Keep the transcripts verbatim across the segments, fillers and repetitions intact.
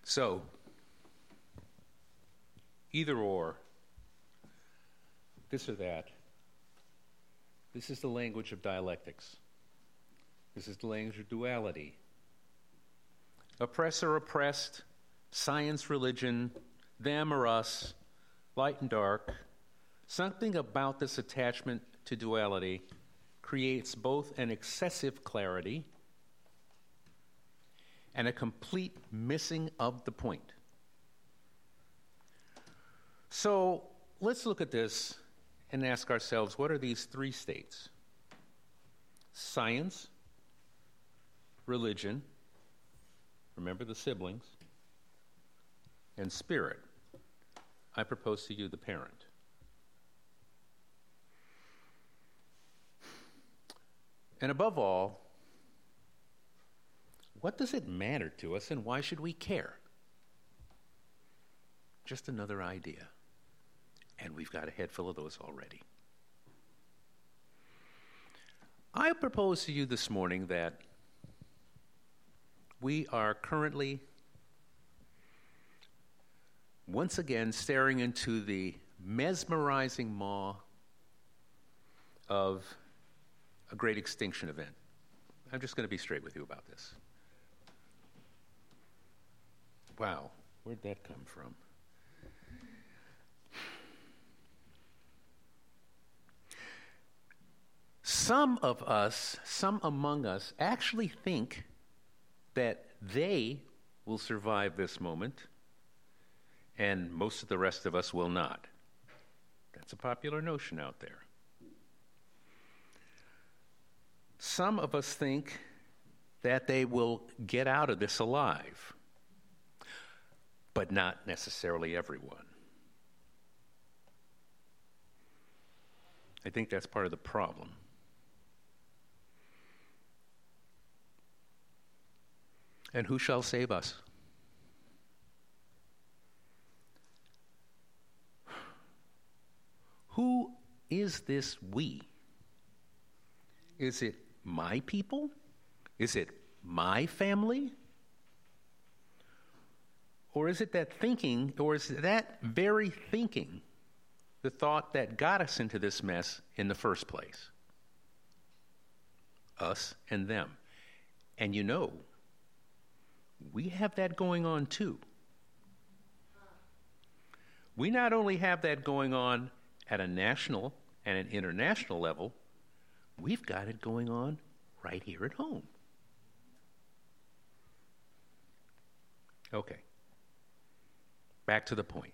So, either or, this or that, this is the language of dialectics. This is the language of duality. Oppressor, oppressed, science, religion, them or us, light and dark. Something about this attachment to duality creates both an excessive clarity and a complete missing of the point. So let's look at this and ask ourselves, what are these three states? Science, religion, remember the siblings, and spirit. I propose to you the parent. And above all, what does it matter to us and why should we care? Just another idea. And we've got a head full of those already. I propose to you this morning that we are currently once again staring into the mesmerizing maw of a great extinction event. I'm just going to be straight with you about this. Wow, where'd that come from? Some of us, some among us, actually think that they will survive this moment, and most of the rest of us will not. That's a popular notion out there. Some of us think that they will get out of this alive, but not necessarily everyone. I think that's part of the problem. And who shall save us? Who is this we? Is it my people? Is it my family? Or is it that thinking, or is it that very thinking, the thought that got us into this mess in the first place? Us and them. And you know, we have that going on too. We not only have that going on at a national and an international level, we've got it going on right here at home. Okay. Back to the point.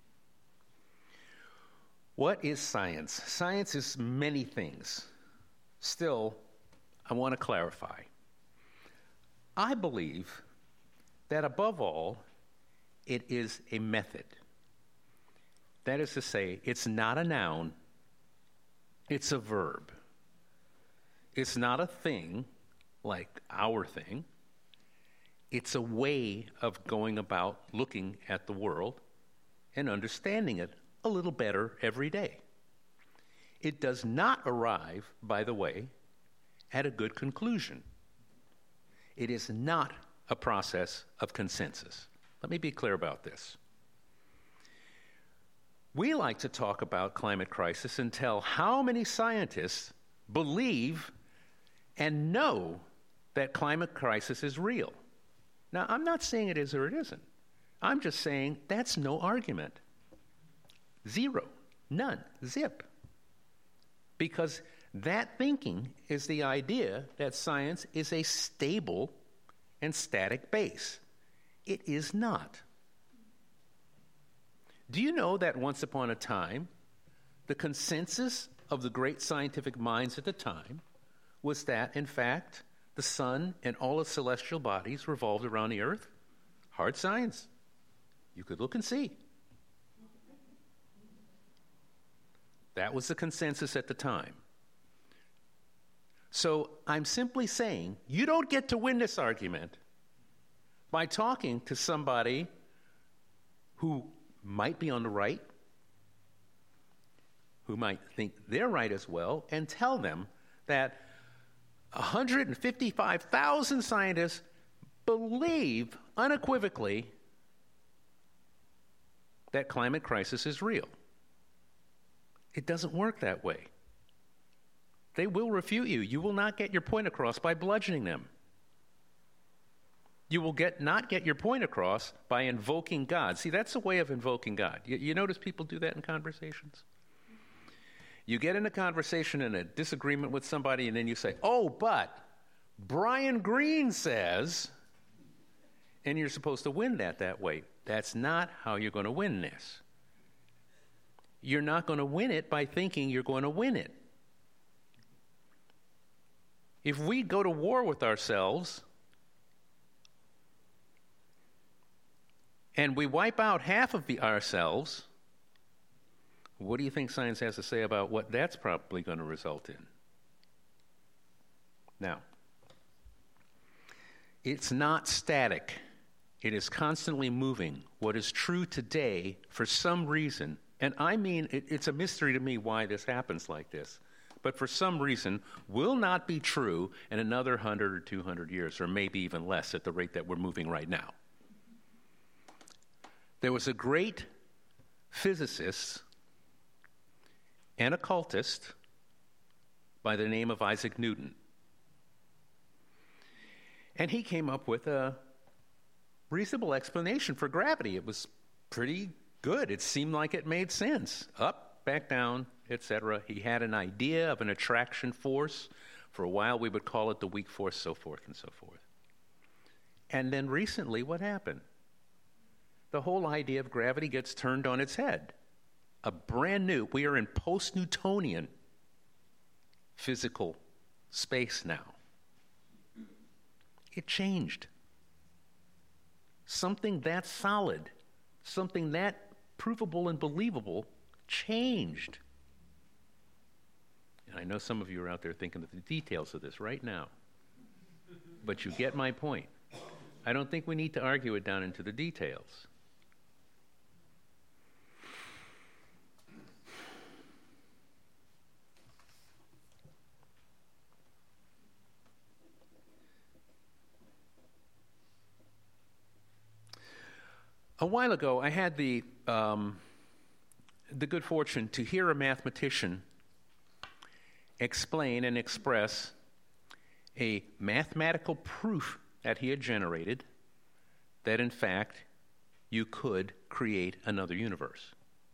What is science? Science is many things. Still, I want to clarify. I believe that above all, it is a method. That is to say, it's not a noun, it's a verb. It's not a thing like our thing. It's a way of going about looking at the world and understanding it a little better every day. It does not arrive, by the way, at a good conclusion. It is not a process of consensus. Let me be clear about this. We like to talk about climate crisis and tell how many scientists believe and know that climate crisis is real. Now, I'm not saying it is or it isn't. I'm just saying that's no argument. Zero. None. Zip. Because that thinking is the idea that science is a stable and static base. It is not. Do you know that once upon a time, the consensus of the great scientific minds at the time was that, in fact, the sun and all its celestial bodies revolved around the earth? Hard science. You could look and see. That was the consensus at the time. So I'm simply saying, you don't get to win this argument by talking to somebody who might be on the right, who might think they're right as well, and tell them that one hundred fifty-five thousand scientists believe unequivocally that climate crisis is real. It doesn't work that way. They will refute you. You will not get your point across by bludgeoning them. You will get not get your point across by invoking God. See, that's a way of invoking God. You, you notice people do that in conversations? You get in a conversation and a disagreement with somebody, and then you say, oh, but Brian Greene says, and you're supposed to win that that way. That's not how you're going to win this. You're not going to win it by thinking you're going to win it. If we go to war with ourselves and we wipe out half of the ourselves, what do you think science has to say about what that's probably going to result in? Now, it's not static. It is constantly moving. What is true today, for some reason, and I mean, it, it's a mystery to me why this happens like this, but for some reason, will not be true in another one hundred or two hundred years, or maybe even less at the rate that we're moving right now. There was a great physicist and occultist by the name of Isaac Newton. And he came up with a reasonable explanation for gravity. It was pretty good. It seemed like it made sense. Up, back down, et cetera. He had an idea of an attraction force. For a while, we would call it the weak force, so forth and so forth. And then recently, what happened? The whole idea of gravity gets turned on its head. A brand new, we are in post-Newtonian physical space now. It changed. Something that solid, something that provable and believable changed. And I know some of you are out there thinking of the details of this right now. But you get my point. I don't think we need to argue it down into the details. A while ago, I had the um, the good fortune to hear a mathematician explain and express a mathematical proof that he had generated that, in fact, you could create another universe.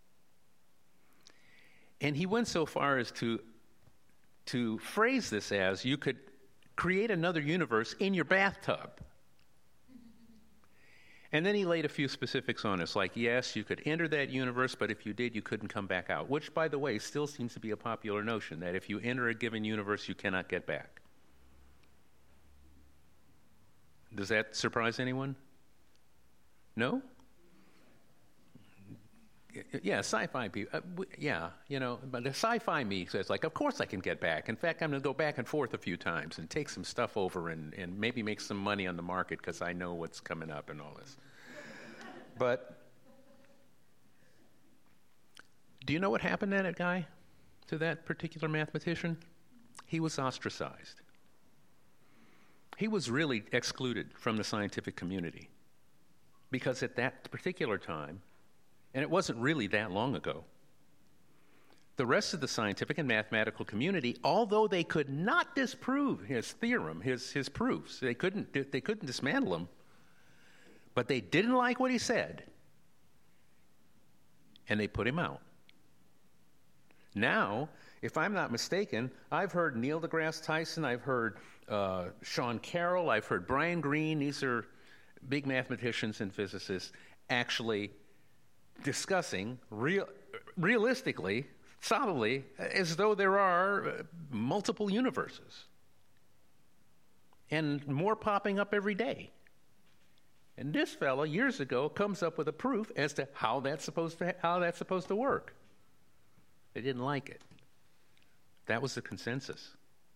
And he went so far as to, to phrase this as, you could create another universe in your bathtub. And then he laid a few specifics on us, like, yes, you could enter that universe, but if you did, you couldn't come back out, which, by the way, still seems to be a popular notion, that if you enter a given universe, you cannot get back. Does that surprise anyone? No? Yeah, sci-fi people, uh, yeah, you know, but the sci-fi me says, like, of course I can get back. In fact, I'm going to go back and forth a few times and take some stuff over and, and maybe make some money on the market because I know what's coming up and all this. But do you know what happened to that guy, to that particular mathematician? He was ostracized. He was really excluded from the scientific community because at that particular time, and it wasn't really that long ago, the rest of the scientific and mathematical community, although they could not disprove his theorem, his, his proofs, they couldn't, they couldn't dismantle them, but they didn't like what he said, and they put him out. Now, if I'm not mistaken, I've heard Neil deGrasse Tyson, I've heard uh, Sean Carroll, I've heard Brian Greene, these are big mathematicians and physicists, actually discussing real, realistically, solidly, as though there are uh, multiple universes and more popping up every day. And this fellow, years ago, comes up with a proof as to how that's supposed to, how that's supposed to work. They didn't like it. That was the consensus.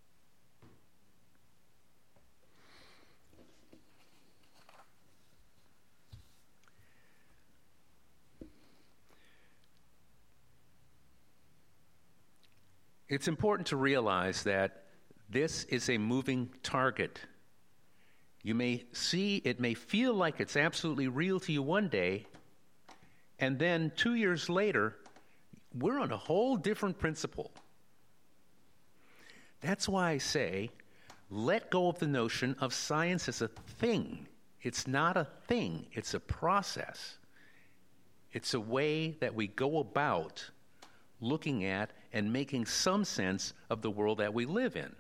It's important to realize that this is a moving target. You may see, it may feel like it's absolutely real to you one day, And then two years later, we're on a whole different principle. That's why I say, let go of the notion of science as a thing. It's not a thing, it's a process. It's a way that we go about looking at and making some sense of the world that we live in.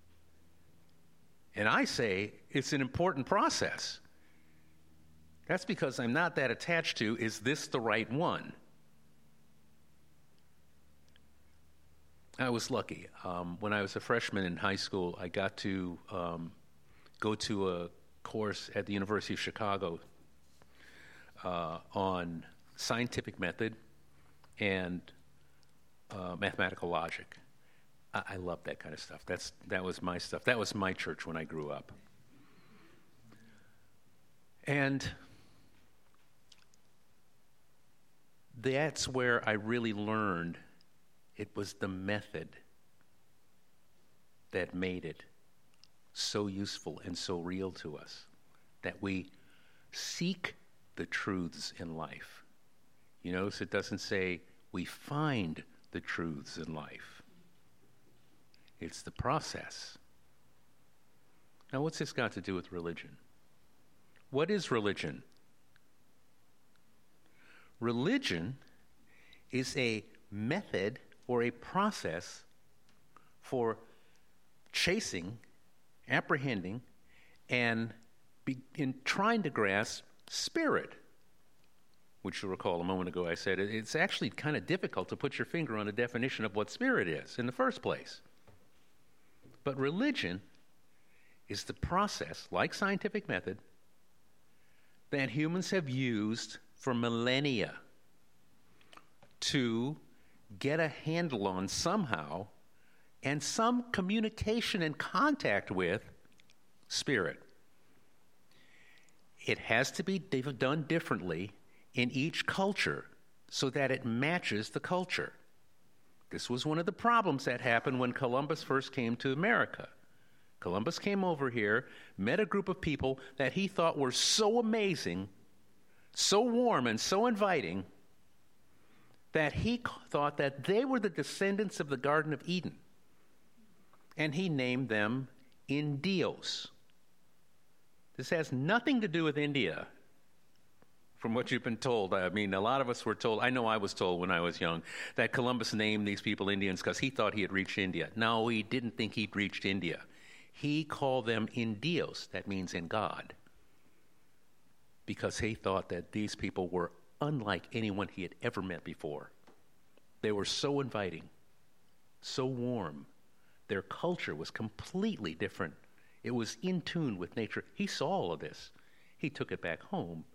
And I say it's an important process. That's because I'm not that attached to, is this the right one? I was lucky. Um, when I was a freshman in high school, I got to um, go to a course at the University of Chicago uh, on scientific method and uh, mathematical logic. I, I love that kind of stuff. That's that was my stuff. That was my church when I grew up. And that's where I really learned it was the method that made it so useful and so real to us, that we seek the truths in life. You notice it doesn't say we find the truths in life. It's the process. Now, what's this got to do with religion? What is religion? Religion is a method or a process for chasing, apprehending, and be, in trying to grasp spirit, which you'll recall a moment ago I said it's actually kind of difficult to put your finger on a definition of what spirit is in the first place. But religion is the process, like scientific method, that humans have used for millennia to get a handle on somehow and some communication and contact with spirit. It has to be done differently in each culture so that it matches the culture. This was one of the problems that happened when Columbus first came to America. Columbus came over here, met a group of people that he thought were so amazing, so warm and so inviting, that he thought that they were the descendants of the Garden of Eden. And he named them Indios. This has nothing to do with India, from what you've been told. I mean, a lot of us were told, I know I was told when I was young, that Columbus named these people Indians because he thought he had reached India. No, he didn't think he'd reached India. He called them Indios, that means in God, because he thought that these people were unlike anyone he had ever met before. They were so inviting, so warm. Their culture was completely different. It was in tune with nature. He saw all of this. He took it back home.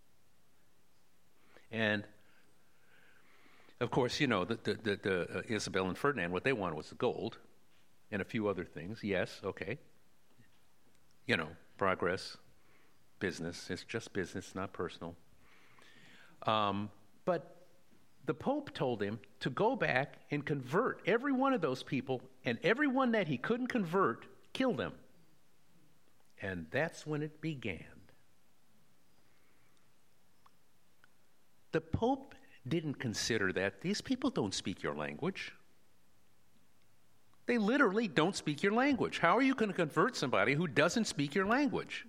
And, of course, you know, the, the, the, the uh, Isabel and Ferdinand, what they wanted was the gold and a few other things. Yes, okay. You know, progress, business. It's just business, not personal. Um, but the Pope told him to go back and convert every one of those people, and everyone that he couldn't convert, kill them. And that's when it began. The Pope didn't consider that these people don't speak your language. They literally don't speak your language. How are you going to convert somebody who doesn't speak your language?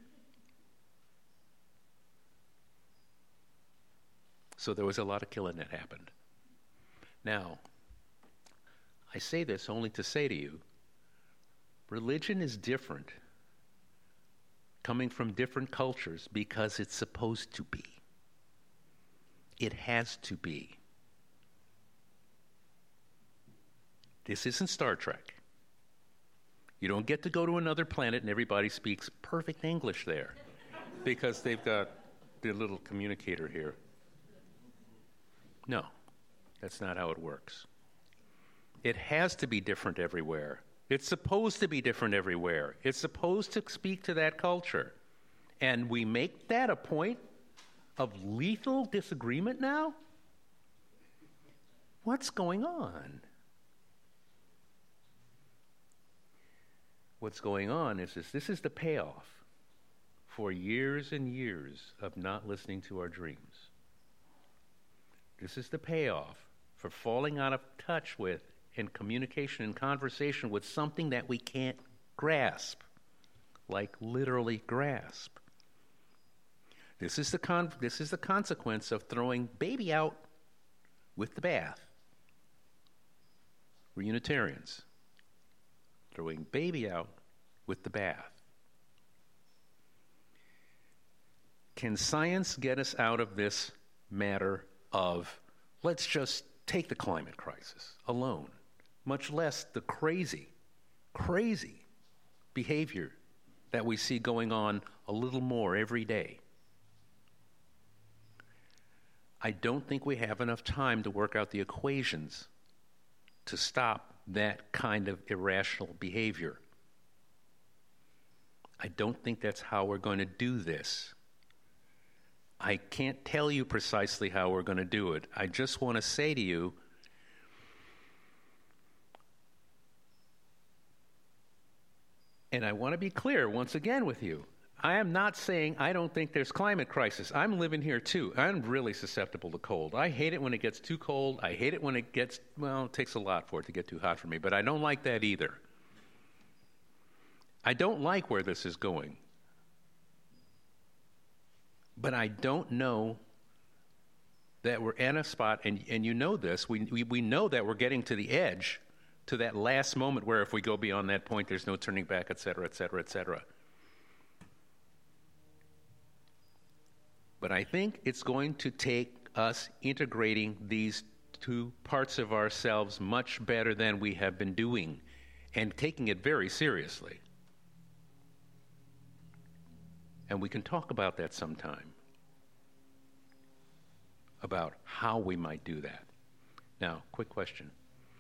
So there was a lot of killing that happened. Now, I say this only to say to you, religion is different, coming from different cultures, because it's supposed to be. It has to be. This isn't Star Trek. You don't get to go to another planet and everybody speaks perfect English there because they've got their little communicator here. No, that's not how it works. It has to be different everywhere. It's supposed to be different everywhere. It's supposed to speak to that culture. And we make that a point of lethal disagreement now? What's going on? What's going on is this. This is the payoff for years and years of not listening to our dreams. This is the payoff for falling out of touch with and communication and conversation with something that we can't grasp, like literally grasp. This is the con- this is the consequence of throwing baby out with the bath. We're Unitarians. Throwing baby out with the bath. Can science get us out of this matter of, let's just take the climate crisis alone, much less the crazy, crazy behavior that we see going on a little more every day? I don't think we have enough time to work out the equations to stop that kind of irrational behavior. I don't think that's how we're going to do this. I can't tell you precisely how we're going to do it. I just want to say to you, and I want to be clear once again with you, I am not saying I don't think there's climate crisis. I'm living here too. I'm really susceptible to cold. I hate it when it gets too cold. I hate it when it gets, well, it takes a lot for it to get too hot for me, but I don't like that either. I don't like where this is going. But I don't know that we're in a spot, and, and you know this, we, we, we know that we're getting to the edge, to that last moment where if we go beyond that point, there's no turning back, et cetera, et cetera, et cetera. But I think it's going to take us integrating these two parts of ourselves much better than we have been doing, and taking it very seriously. And we can talk about that sometime, about how we might do that. Now, quick question.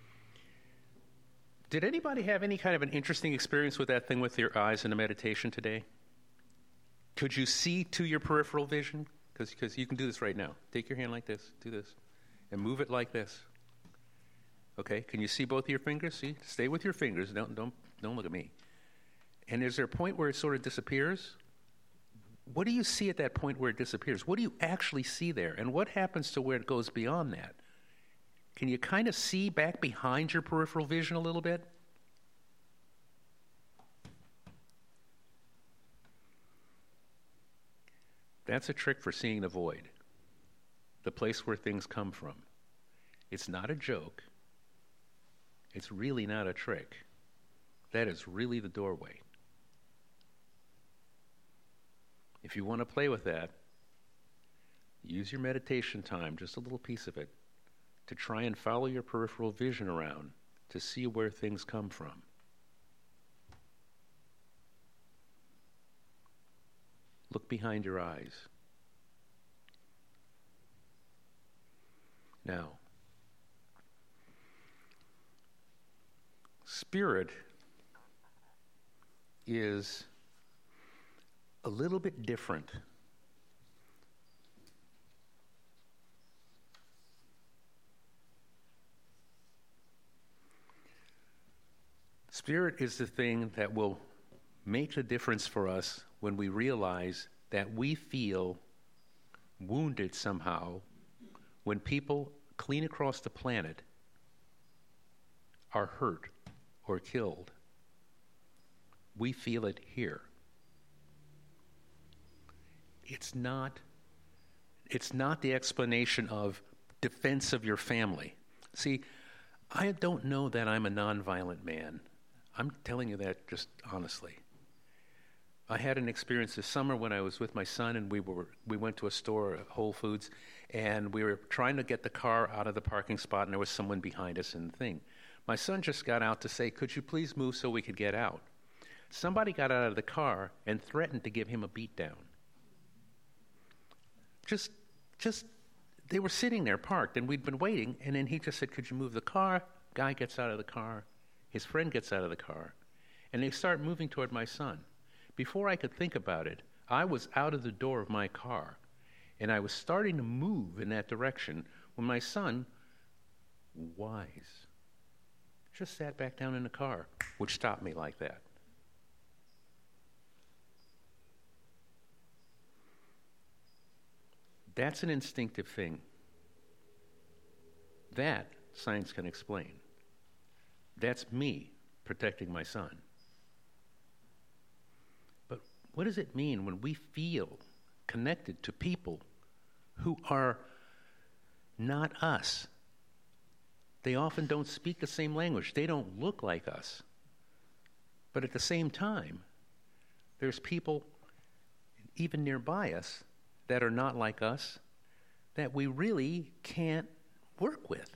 Did anybody have any kind of an interesting experience with that thing with your eyes in a meditation today? Could you see to your peripheral vision? Because you can do this right now. Take your hand like this, do this, and move it like this. Okay, can you see both of your fingers? See, stay with your fingers. Don't, don't, don't look at me. And is there a point where it sort of disappears? What do you see at that point where it disappears? What do you actually see there? And what happens to where it goes beyond that? Can you kind of see back behind your peripheral vision a little bit? That's a trick for seeing the void, the place where things come from. It's not a joke. It's really not a trick. That is really the doorway. If you want to play with that, use your meditation time, just a little piece of it, to try and follow your peripheral vision around to see where things come from. Look behind your eyes. Now, spirit is a little bit different. Spirit is the thing that will make the difference for us when we realize that we feel wounded somehow when people clean across the planet are hurt or killed. We feel it here. It's not, it's not the explanation of defense of your family. See, I don't know that I'm a nonviolent man. I'm telling you that just honestly. I had an experience this summer when I was with my son, and we were we went to a store, Whole Foods, and we were trying to get the car out of the parking spot, and there was someone behind us in the thing. My son just got out to say, "Could you please move so we could get out?" Somebody got out of the car and threatened to give him a beat down. Just, just, they were sitting there parked, and we'd been waiting, and then he just said, "Could you move the car?" Guy gets out of the car. His friend gets out of the car, and they start moving toward my son. Before I could think about it, I was out of the door of my car, and I was starting to move in that direction when my son, wise, just sat back down in the car, which stopped me like that. That's an instinctive thing. That science can explain. That's me protecting my son. But what does it mean when we feel connected to people who are not us? They often don't speak the same language. They don't look like us. But at the same time, there's people even nearby us that are not like us that we really can't work with.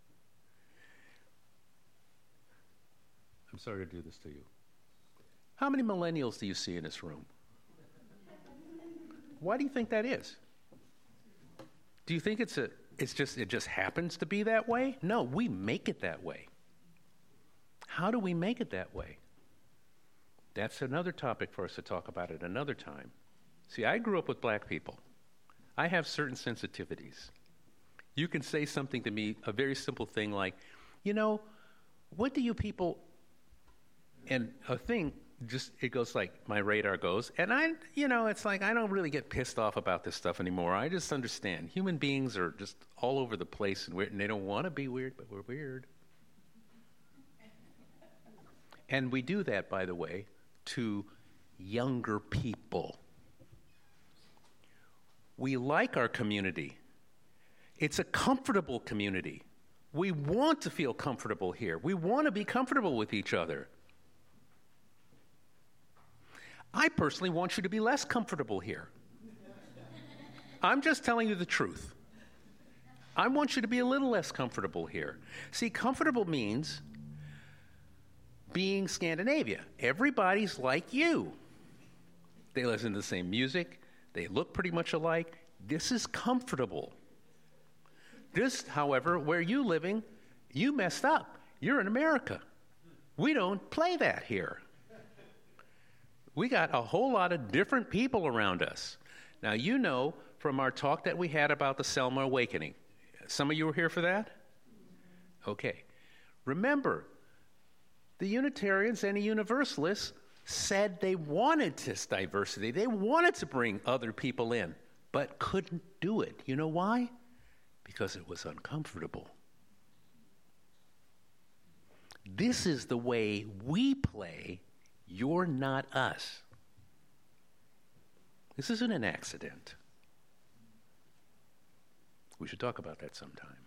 I'm sorry to do this to you. How many millennials do you see in this room? Why do you think that is? Do you think it's a it's just it just happens to be that way? No, we make it that way. How do we make it that way? That's another topic for us to talk about at another time. See, I grew up with black people. I have certain sensitivities. You can say something to me, a very simple thing like, you know, what do you people, and a thing just, it goes like, my radar goes, and I, you know, it's like, I don't really get pissed off about this stuff anymore. I just understand. Human beings are just all over the place, and, weird, and they don't want to be weird, but we're weird. And we do that, by the way, to younger people. We like our community. It's a comfortable community. We want to feel comfortable here. We want to be comfortable with each other. I personally want you to be less comfortable here. I'm just telling you the truth. I want you to be a little less comfortable here. See, comfortable means being Scandinavia. Everybody's like you. They listen to the same music. They look pretty much alike. This is comfortable. This, however, where you living, you messed up. You're in America. We don't play that here. We got a whole lot of different people around us. Now, you know from our talk that we had about the Selma Awakening. Some of you were here for that? Okay. Remember, the Unitarians and the Universalists said they wanted this diversity. They wanted to bring other people in, but couldn't do it. You know why? Because it was uncomfortable. This is the way we play You're Not Us. This isn't an accident. We should talk about that sometime.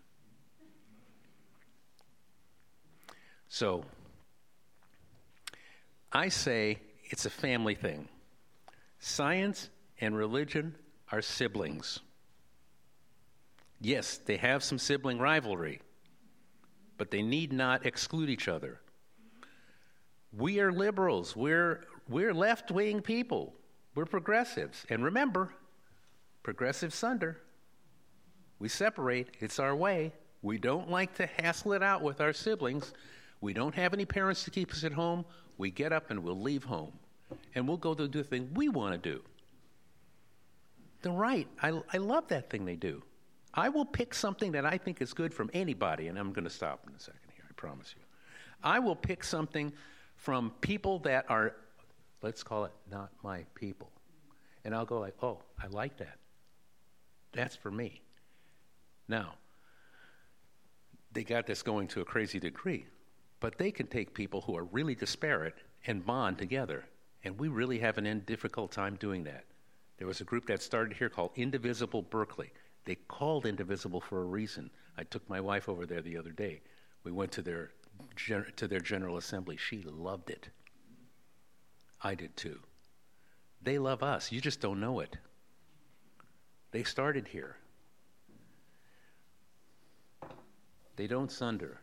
So, I say it's a family thing. Science and religion are siblings. Yes, they have some sibling rivalry, but they need not exclude each other. We are liberals. We're, we're left-wing people. We're progressives. And remember, progressives sunder. We separate. It's our way. We don't like to hassle it out with our siblings. We don't have any parents to keep us at home. We get up and we'll leave home. And we'll go to do the thing we want to do. They're right. I, I love that thing they do. I will pick something that I think is good from anybody, and I'm going to stop in a second here, I promise you. I will pick something from people that are, let's call it, not my people. And I'll go like, oh, I like that. That's for me. Now, they got this going to a crazy degree, but they can take people who are really disparate and bond together, and we really have an difficult time doing that. There was a group that started here called Indivisible Berkeley. They called Indivisible for a reason. I took my wife over there the other day. We went to their to their General Assembly. She loved it. I did too. They love us. You just don't know it. They started here. They don't sunder.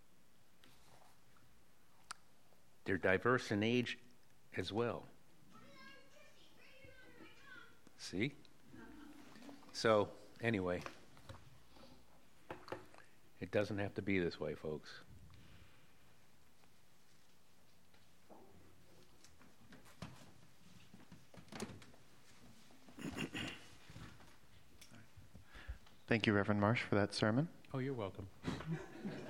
They're diverse in age as well. See? So, anyway, it doesn't have to be this way, folks. Thank you, Reverend Marsh, for that sermon. Oh, you're welcome.